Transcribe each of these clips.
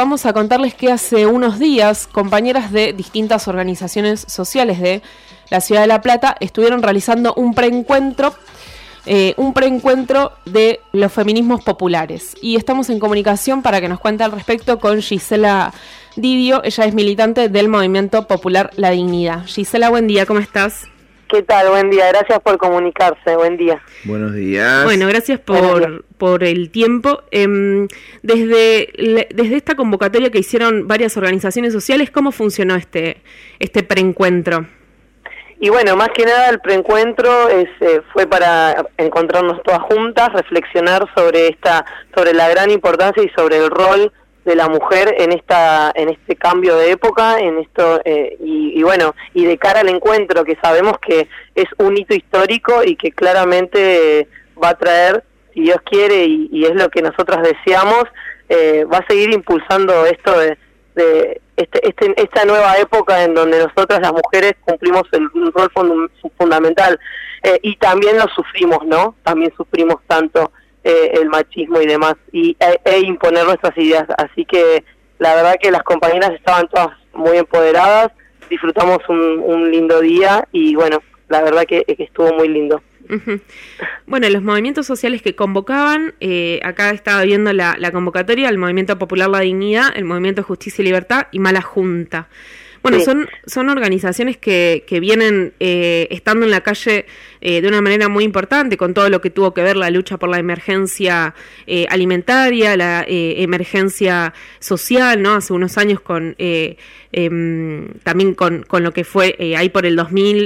vamos a contarles que hace unos días compañeras de distintas organizaciones sociales de la Ciudad de La Plata estuvieron realizando un preencuentro de los feminismos populares. Y estamos en comunicación para que nos cuente al respecto con Gisela Didio. Ella es militante del Movimiento Popular La Dignidad. Gisela, buen día, ¿cómo estás? ¿Qué tal? Buen día, gracias por comunicarse, buen día. Buenos días. Bueno, gracias por el tiempo. Desde esta convocatoria que hicieron varias organizaciones sociales, ¿cómo funcionó este preencuentro? Y bueno, más que nada el preencuentro fue para encontrarnos todas juntas, reflexionar sobre la gran importancia y sobre el rol de la mujer en este cambio de época, y bueno, y de cara al encuentro, que sabemos que es un hito histórico y que claramente va a traer, si Dios quiere, y es lo que nosotras deseamos, va a seguir impulsando esto de esta nueva época en donde nosotras las mujeres cumplimos un rol fundamental, y también lo sufrimos, ¿no? También sufrimos tanto el machismo y demás, e imponer nuestras ideas. Así que la verdad que las compañeras estaban todas muy empoderadas, disfrutamos un lindo día y bueno, la verdad que estuvo muy lindo. Uh-huh. Bueno, los movimientos sociales que convocaban, acá estaba viendo la convocatoria: el Movimiento Popular La Dignidad, el Movimiento Justicia y Libertad y Mala Junta. Bueno, sí. son organizaciones que vienen estando en la calle de una manera muy importante, con todo lo que tuvo que ver la lucha por la emergencia alimentaria, la emergencia social, ¿no? Hace unos años también con lo que fue ahí por el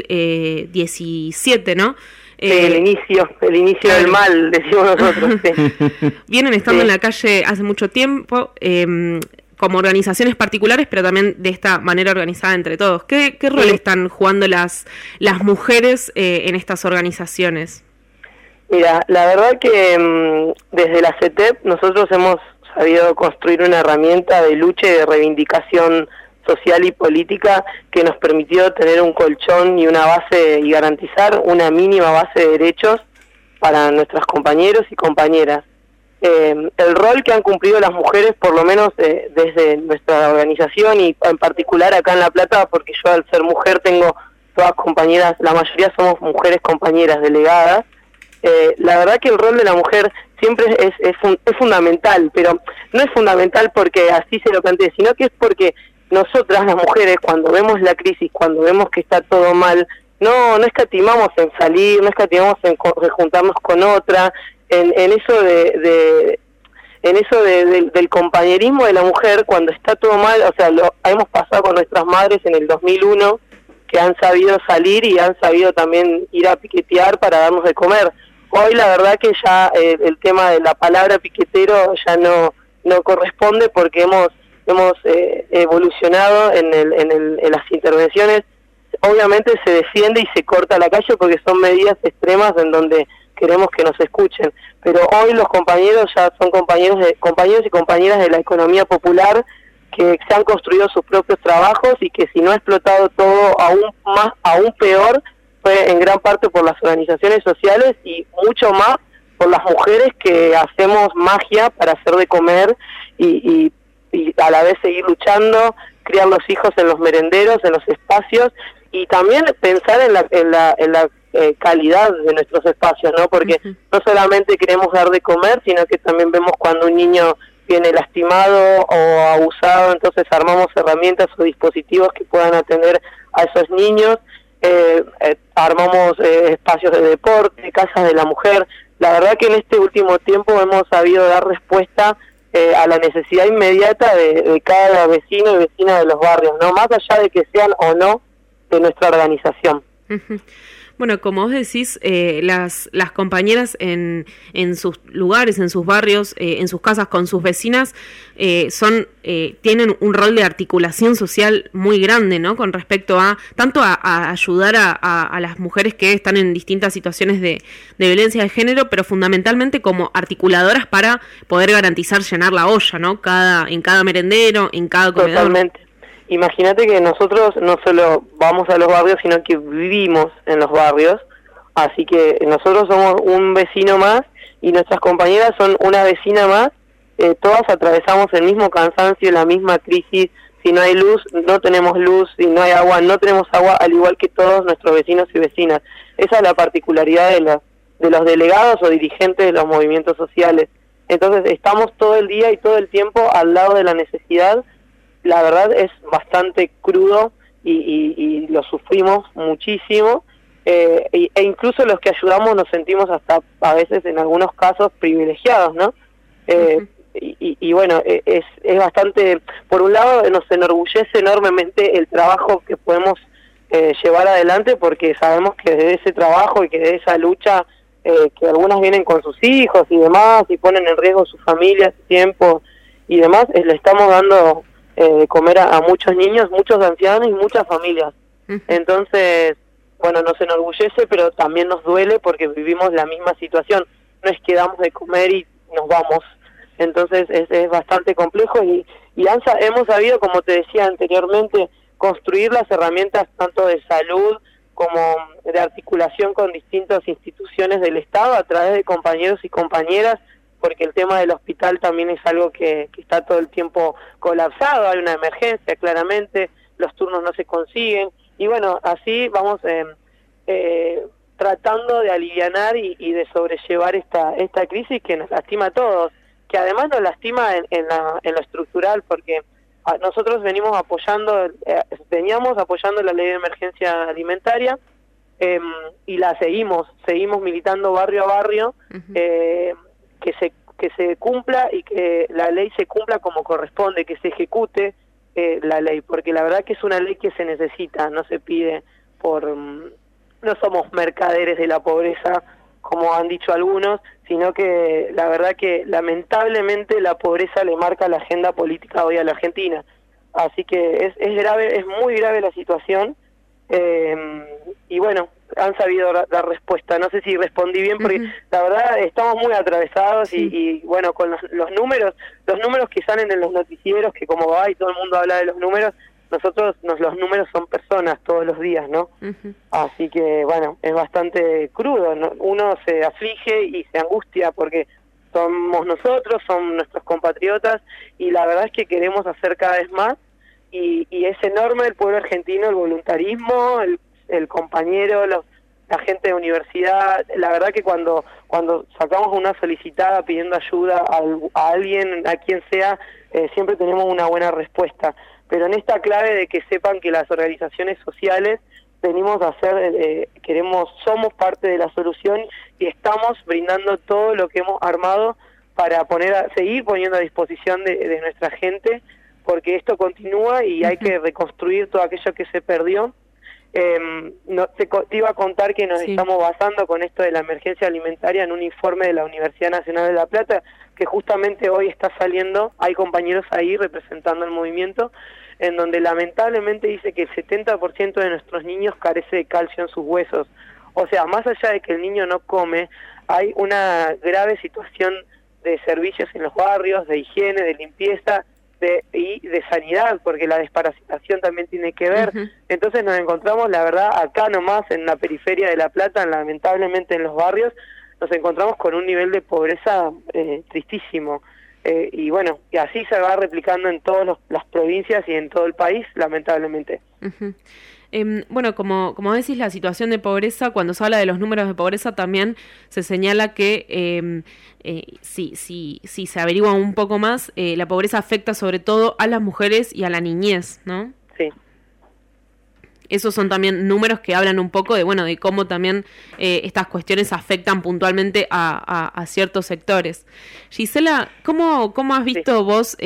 2017, ¿no? El inicio del mal, decimos nosotros. Sí. Vienen estando en la calle hace mucho tiempo, como organizaciones particulares, pero también de esta manera organizada entre todos. ¿Qué rol están jugando las mujeres en estas organizaciones? Mira, la verdad que desde la CETEP nosotros hemos sabido construir una herramienta de lucha y de reivindicación social y política que nos permitió tener un colchón y una base y garantizar una mínima base de derechos para nuestros compañeros y compañeras. El rol que han cumplido las mujeres, por lo menos desde nuestra organización y en particular acá en La Plata, porque yo al ser mujer tengo todas compañeras, la mayoría somos mujeres compañeras delegadas. La verdad que el rol de la mujer siempre es fundamental, pero no es fundamental porque así se lo plantee, sino que es porque nosotras las mujeres, cuando vemos la crisis, cuando vemos que está todo mal, no escatimamos en salir, no escatimamos en juntarnos con otra, en eso del compañerismo de la mujer cuando está todo mal. O sea, hemos pasado con nuestras madres en el 2001, que han sabido salir y han sabido también ir a piquetear para darnos de comer. Hoy la verdad que ya el tema de la palabra piquetero ya no corresponde, porque hemos evolucionado en las intervenciones. Obviamente se defiende y se corta la calle porque son medidas extremas en donde queremos que nos escuchen, pero hoy los compañeros ya son compañeros y compañeras de la economía popular, que se han construido sus propios trabajos y que si no ha explotado todo aún peor, fue en gran parte por las organizaciones sociales y mucho más por las mujeres que hacemos magia para hacer de comer y a la vez seguir luchando, criar los hijos en los merenderos, en los espacios, y también pensar en la calidad de nuestros espacios, ¿no? Porque no solamente queremos dar de comer, sino que también vemos cuando un niño viene lastimado o abusado, entonces armamos herramientas o dispositivos que puedan atender a esos niños, armamos espacios de deporte, casas de la mujer. La verdad que en este último tiempo hemos sabido dar respuesta a la necesidad inmediata de cada vecino y vecina de los barrios, ¿no? Más allá de que sean o no de nuestra organización. Uh-huh. Bueno, como vos decís, las compañeras en sus lugares, en sus barrios, en sus casas con sus vecinas, tienen un rol de articulación social muy grande, ¿no? Con respecto a ayudar a las mujeres que están en distintas situaciones de violencia de género, pero fundamentalmente como articuladoras para poder garantizar llenar la olla, ¿no? En cada merendero, en cada comedor. Totalmente. Imagínate que nosotros no solo vamos a los barrios, sino que vivimos en los barrios, así que nosotros somos un vecino más y nuestras compañeras son una vecina más todas atravesamos el mismo cansancio, la misma crisis. Si no hay luz, no tenemos luz. Si no hay agua, no tenemos agua, al igual que todos nuestros vecinos y vecinas. Esa es la particularidad de los delegados o dirigentes de los movimientos sociales. Entonces estamos todo el día y todo el tiempo al lado de la necesidad. La verdad es bastante crudo y lo sufrimos muchísimo, e incluso los que ayudamos nos sentimos hasta a veces en algunos casos privilegiados, ¿no? Y bueno, es bastante, por un lado nos enorgullece enormemente el trabajo que podemos llevar adelante, porque sabemos que de ese trabajo y que de esa lucha, que algunas vienen con sus hijos y demás y ponen en riesgo su familia, su tiempo y demás, le estamos dando de comer a muchos niños, muchos ancianos y muchas familias. Entonces, bueno, nos enorgullece, pero también nos duele porque vivimos la misma situación. No es que damos de comer y nos vamos. Entonces es bastante complejo y hemos sabido, como te decía anteriormente, construir las herramientas tanto de salud como de articulación con distintas instituciones del Estado a través de compañeros y compañeras, porque el tema del hospital también es algo que está todo el tiempo colapsado, hay una emergencia claramente, los turnos no se consiguen, y bueno, así vamos tratando de alivianar y de sobrellevar esta crisis que nos lastima a todos, que además nos lastima en lo estructural, porque nosotros veníamos apoyando la ley de emergencia alimentaria, y la seguimos militando barrio a barrio, que se cumpla y que la ley se cumpla como corresponde, que se ejecute la ley, porque la verdad que es una ley que se necesita, no se pide no somos mercaderes de la pobreza, como han dicho algunos, sino que la verdad que lamentablemente la pobreza le marca la agenda política hoy a la Argentina. Así que es grave, es muy grave la situación, y bueno, han sabido dar respuesta. No sé si respondí bien, porque la verdad estamos muy atravesados, y bueno, con los números que salen en los noticieros, que como va y todo el mundo habla de los números, los números son personas todos los días, ¿no? Así que bueno, es bastante crudo, ¿no? Uno se aflige y se angustia porque somos nosotros, son nuestros compatriotas, y la verdad es que queremos hacer cada vez más, y es enorme el pueblo argentino, el voluntarismo, el compañero, la gente de universidad. La verdad que cuando sacamos una solicitada pidiendo ayuda a alguien, a quien sea, siempre tenemos una buena respuesta. Pero en esta clave de que sepan que las organizaciones sociales venimos a hacer, somos parte de la solución, y estamos brindando todo lo que hemos armado para seguir poniendo a disposición de nuestra gente, porque esto continúa y hay que reconstruir todo aquello que se perdió. Te iba a contar que nos estamos basando con esto de la emergencia alimentaria en un informe de la Universidad Nacional de La Plata, que justamente hoy está saliendo. Hay compañeros ahí representando el movimiento, en donde lamentablemente dice que el 70% de nuestros niños carece de calcio en sus huesos. O sea, más allá de que el niño no come, hay una grave situación de servicios en los barrios, de higiene, de limpieza, y de sanidad, porque la desparasitación también tiene que ver. Entonces nos encontramos, la verdad, acá nomás en la periferia de La Plata, lamentablemente en los barrios, nos encontramos con un nivel de pobreza tristísimo, y bueno, y así se va replicando en todas las provincias y en todo el país, lamentablemente. Bueno, como decís, la situación de pobreza, cuando se habla de los números de pobreza, también se señala que si se averigua un poco más, la pobreza afecta sobre todo a las mujeres y a la niñez, ¿no? Sí. Esos son también números que hablan un poco de cómo también estas cuestiones afectan puntualmente a ciertos sectores. Gisela, ¿cómo has visto vos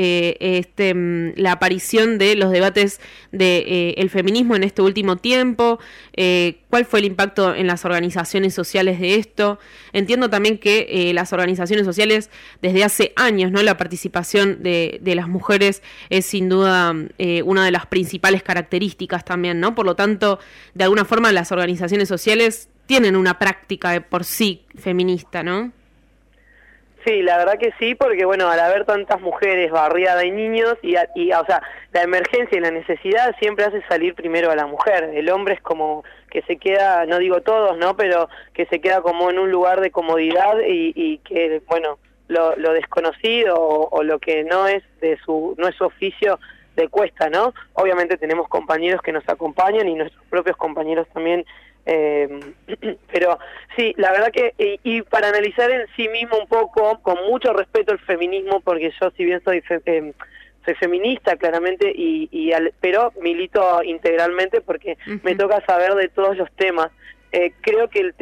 la aparición de los debates de el feminismo en este último tiempo? ¿Cuál fue el impacto en las organizaciones sociales de esto? Entiendo también que las organizaciones sociales desde hace años, ¿no? La participación de las mujeres es sin duda una de las principales características también, ¿no? Por lo tanto, de alguna forma las organizaciones sociales tienen una práctica de por sí feminista, ¿no? Sí, la verdad que sí, porque bueno, al haber tantas mujeres barriadas y niños, o sea, la emergencia y la necesidad siempre hace salir primero a la mujer. El hombre es como que se queda, no digo todos, ¿no? Pero que se queda como en un lugar de comodidad y que, bueno, lo desconocido o lo que no es no es su oficio le cuesta, ¿no? Obviamente tenemos compañeros que nos acompañan y nuestros propios compañeros también, pero sí, la verdad que, y para analizar en sí mismo un poco, con mucho respeto el feminismo, porque yo si bien soy feminista claramente, pero milito integralmente porque me toca saber de todos los temas. Creo que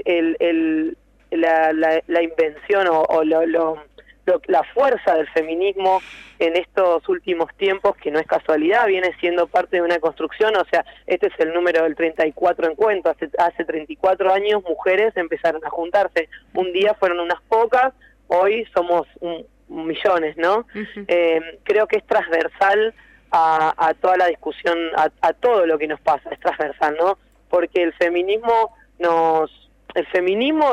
la invención o la fuerza del feminismo en estos últimos tiempos, que no es casualidad, viene siendo parte de una construcción. O sea, este es el número del 34 encuentro. Hace 34 años mujeres empezaron a juntarse. Un día fueron unas pocas, hoy somos millones, ¿no? Creo que es transversal a toda la discusión, a todo lo que nos pasa, es transversal, ¿no? Porque el feminismo el feminismo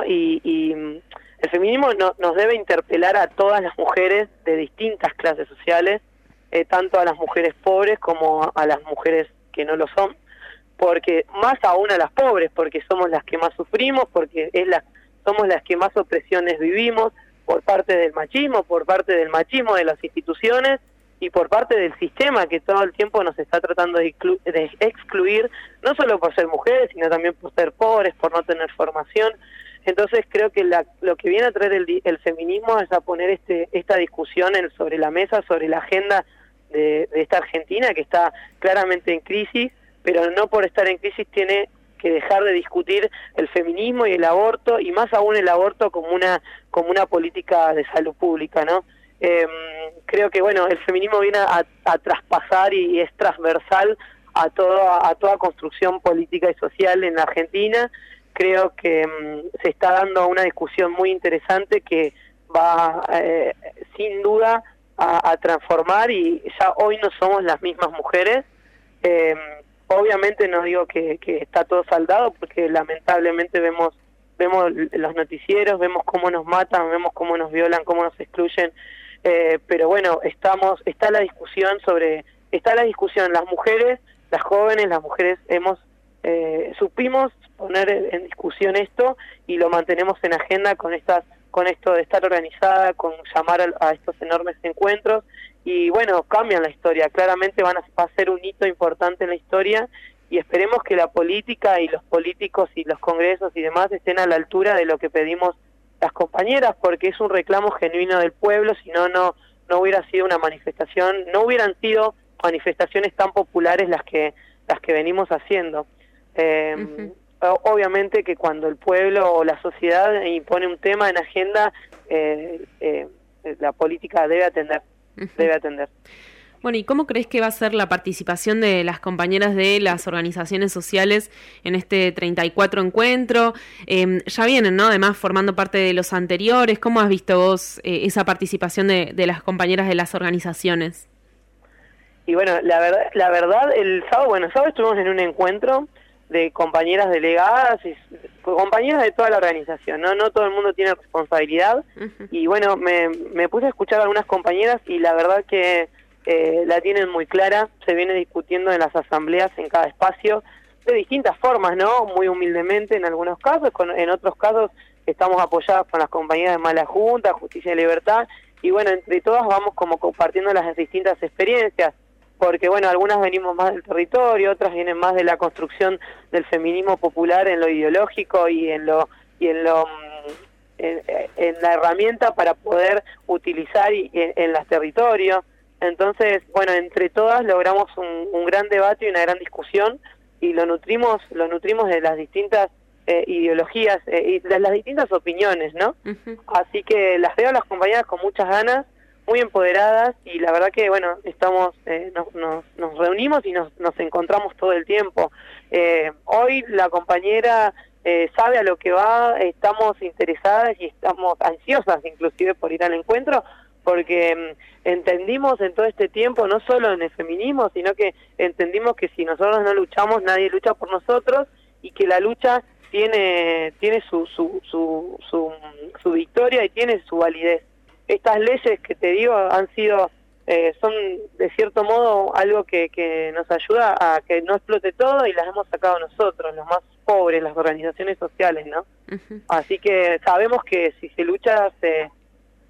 nos debe interpelar a todas las mujeres de distintas clases sociales, tanto a las mujeres pobres como a las mujeres que no lo son, porque más aún a las pobres, porque somos las que más sufrimos, porque somos las que más opresiones vivimos, por parte del machismo de las instituciones y por parte del sistema que todo el tiempo nos está tratando de excluir, no solo por ser mujeres, sino también por ser pobres, por no tener formación. Entonces creo que lo que viene a traer el feminismo es a poner esta discusión sobre la mesa, sobre la agenda de esta Argentina que está claramente en crisis, pero no por estar en crisis tiene que dejar de discutir el feminismo y el aborto, y más aún el aborto como una política de salud pública, ¿no? Creo que bueno, el feminismo viene a traspasar y es transversal a toda construcción política y social en la Argentina. Creo que se está dando una discusión muy interesante que va sin duda a transformar, y ya hoy no somos las mismas mujeres. Obviamente no digo que está todo saldado, porque lamentablemente vemos los noticieros, vemos cómo nos matan, vemos cómo nos violan, cómo nos excluyen, pero bueno, está la discusión las mujeres, las jóvenes, las mujeres supimos poner en discusión esto y lo mantenemos en agenda con esto de estar organizada, con llamar a estos enormes encuentros, y bueno, cambian la historia, claramente va a ser un hito importante en la historia, y esperemos que la política y los políticos y los congresos y demás estén a la altura de lo que pedimos las compañeras, porque es un reclamo genuino del pueblo. Si no hubiera sido una manifestación, no hubieran sido manifestaciones tan populares las que venimos haciendo. Obviamente que cuando el pueblo o la sociedad impone un tema en agenda, la política debe atender. Bueno, ¿y cómo crees que va a ser la participación de las compañeras de las organizaciones sociales en este 34 encuentro? Ya vienen, ¿no? Además, formando parte de los anteriores. ¿Cómo has visto vos esa participación de las compañeras de las organizaciones? Y bueno, la verdad, el sábado estuvimos en un encuentro de compañeras delegadas, compañeras de toda la organización, no todo el mundo tiene responsabilidad, y bueno, me puse a escuchar a algunas compañeras y la verdad que la tienen muy clara. Se viene discutiendo en las asambleas en cada espacio de distintas formas, ¿no? Muy humildemente en algunos casos, en otros casos estamos apoyadas con las compañeras de Mala Junta, Justicia y Libertad, y bueno, entre todas vamos como compartiendo las distintas experiencias, porque bueno, algunas venimos más del territorio, otras vienen más de la construcción del feminismo popular en lo ideológico y en la herramienta para poder utilizar en los territorios. Entonces, bueno, entre todas logramos un gran debate y una gran discusión, y lo nutrimos de las distintas ideologías y de las distintas opiniones, ¿no? Así que las veo a las compañeras con muchas ganas, muy empoderadas, y la verdad que bueno, nos reunimos y nos encontramos todo el tiempo. Hoy la compañera sabe a lo que va, estamos interesadas y estamos ansiosas inclusive por ir al encuentro, porque entendimos en todo este tiempo, no solo en el feminismo, sino que entendimos que si nosotros no luchamos, nadie lucha por nosotros, y que la lucha tiene su victoria y tiene su validez. Estas leyes que te digo son de cierto modo algo que nos ayuda a que no explote todo, y las hemos sacado nosotros, los más pobres, las organizaciones sociales, ¿no? Así que sabemos que si se lucha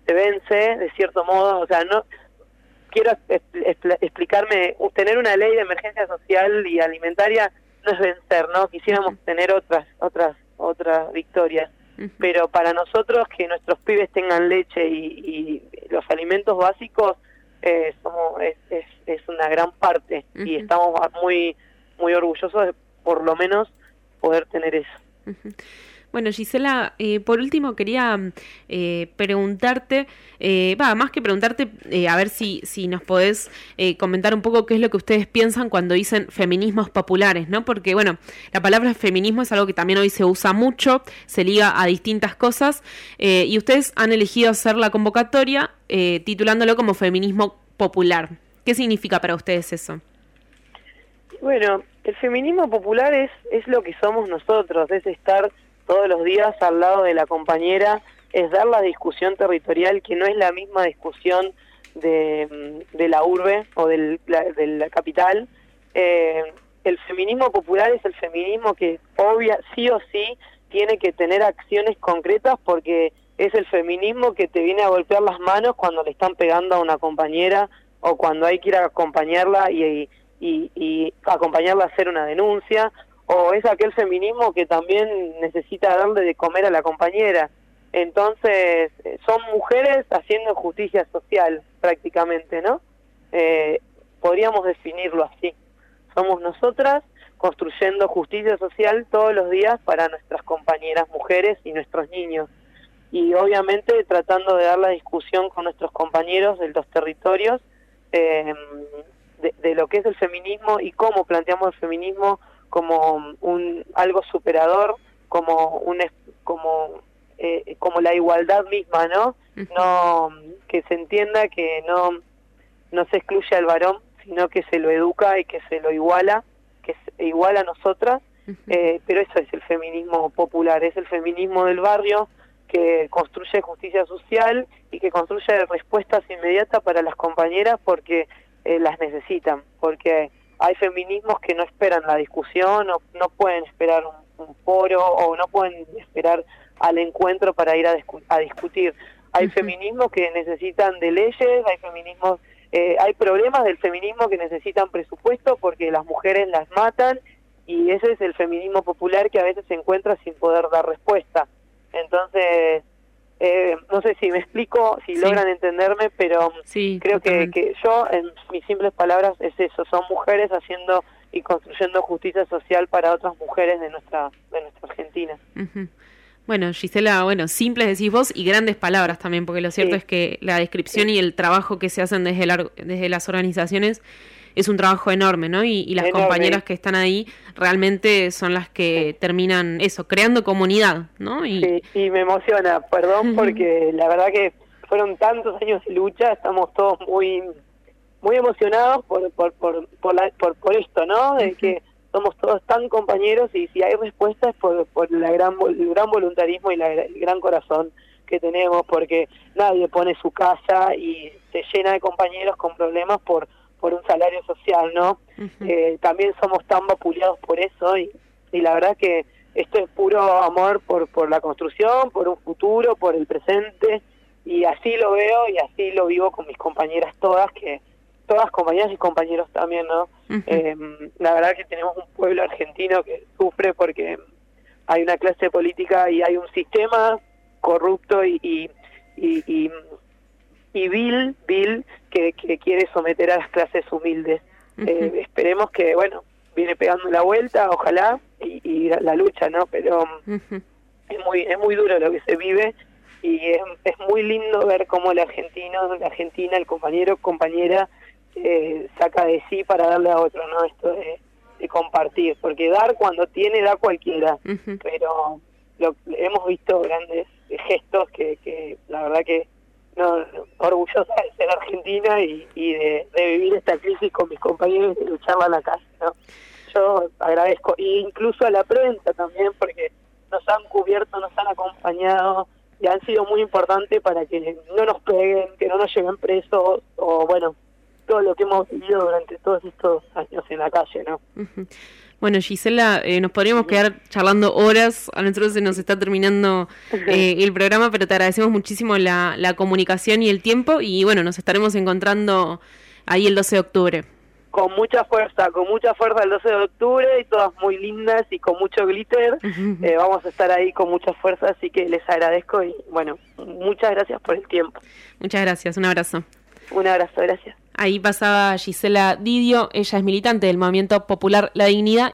se vence, de cierto modo, o sea, no quiero explicarme, tener una ley de emergencia social y alimentaria no es vencer, ¿no? Quisiéramos tener otras victorias, pero para nosotros que nuestros pibes tengan leche y los alimentos básicos es una gran parte y estamos muy orgullosos de por lo menos poder tener eso. Bueno, Gisela, por último quería preguntarte, más que preguntarte, a ver si nos podés comentar un poco qué es lo que ustedes piensan cuando dicen feminismos populares, ¿no? Porque, bueno, la palabra feminismo es algo que también hoy se usa mucho, se liga a distintas cosas, y ustedes han elegido hacer la convocatoria titulándolo como feminismo popular. ¿Qué significa para ustedes eso? Bueno, el feminismo popular es lo que somos nosotros, es estar todos los días al lado de la compañera, es dar la discusión territorial que no es la misma discusión de la urbe o de la capital. El feminismo popular es el feminismo que sí o sí tiene que tener acciones concretas porque es el feminismo que te viene a golpear las manos cuando le están pegando a una compañera o cuando hay que ir a acompañarla y acompañarla a hacer una denuncia, o es aquel feminismo que también necesita darle de comer a la compañera. Entonces, son mujeres haciendo justicia social, prácticamente, ¿no? Podríamos definirlo así. Somos nosotras construyendo justicia social todos los días para nuestras compañeras mujeres y nuestros niños. Y obviamente tratando de dar la discusión con nuestros compañeros de los territorios, de lo que es el feminismo y cómo planteamos el feminismo como algo superador, como la igualdad misma, ¿no? No, que se entienda que no se excluye al varón, sino que se lo educa y que se lo iguala, que se iguala a nosotras, pero eso es el feminismo popular, es el feminismo del barrio que construye justicia social y que construye respuestas inmediatas para las compañeras porque las necesitan, porque hay feminismos que no esperan la discusión, o no pueden esperar un foro, o no pueden esperar al encuentro para ir a discutir. Hay feminismos que necesitan de leyes, hay problemas del feminismo que necesitan presupuesto porque las mujeres las matan, y ese es el feminismo popular que a veces se encuentra sin poder dar respuesta. Entonces, no sé si me explico, si logran entenderme, pero creo que yo, en mis simples palabras, es eso, son mujeres haciendo y construyendo justicia social para otras mujeres de nuestra Argentina. Bueno, Gisela, simples decís vos y grandes palabras también, porque lo cierto es que la descripción y el trabajo que se hacen desde las organizaciones es un trabajo enorme, ¿no? Y las compañeras que están ahí realmente son las que terminan creando comunidad, ¿no? Sí, y me emociona, perdón, porque la verdad que fueron tantos años de lucha, estamos todos muy emocionados por esto, ¿no? De que somos todos tan compañeros y si hay respuestas por el gran voluntarismo y el gran corazón que tenemos, porque nadie pone su casa y se llena de compañeros con problemas por un salario social, ¿no? También somos tan vapuleados por eso y la verdad que esto es puro amor por la construcción, por un futuro, por el presente, y así lo veo y así lo vivo con mis compañeras todas compañeras y compañeros también, ¿no? La verdad que tenemos un pueblo argentino que sufre porque hay una clase política y hay un sistema corrupto y vil que quiere someter a las clases humildes. Esperemos que, viene pegando la vuelta, ojalá, y la lucha, ¿no? Pero es muy duro lo que se vive y es muy lindo ver cómo la Argentina, el compañera, saca de sí para darle a otro, ¿no? Esto de compartir, porque dar cuando tiene, da cualquiera, pero hemos visto grandes gestos que la verdad que orgullosa de ser argentina y de vivir esta crisis con mis compañeros y de lucharla en la calle, ¿no? Yo agradezco, e incluso a la prensa también, porque nos han cubierto, nos han acompañado y han sido muy importantes para que no nos peguen, que no nos lleven presos, o todo lo que hemos vivido durante todos estos años en la calle, ¿no? Bueno, Gisela, nos podríamos quedar charlando horas, a nosotros se nos está terminando el programa, pero te agradecemos muchísimo la comunicación y el tiempo, y bueno, nos estaremos encontrando ahí el 12 de octubre. Con mucha fuerza el 12 de octubre, y todas muy lindas y con mucho glitter. Vamos a estar ahí con mucha fuerza, así que les agradezco y bueno, muchas gracias por el tiempo. Muchas gracias, un abrazo. Un abrazo, gracias. Ahí pasaba Gisela Didio, ella es militante del Movimiento Popular La Dignidad.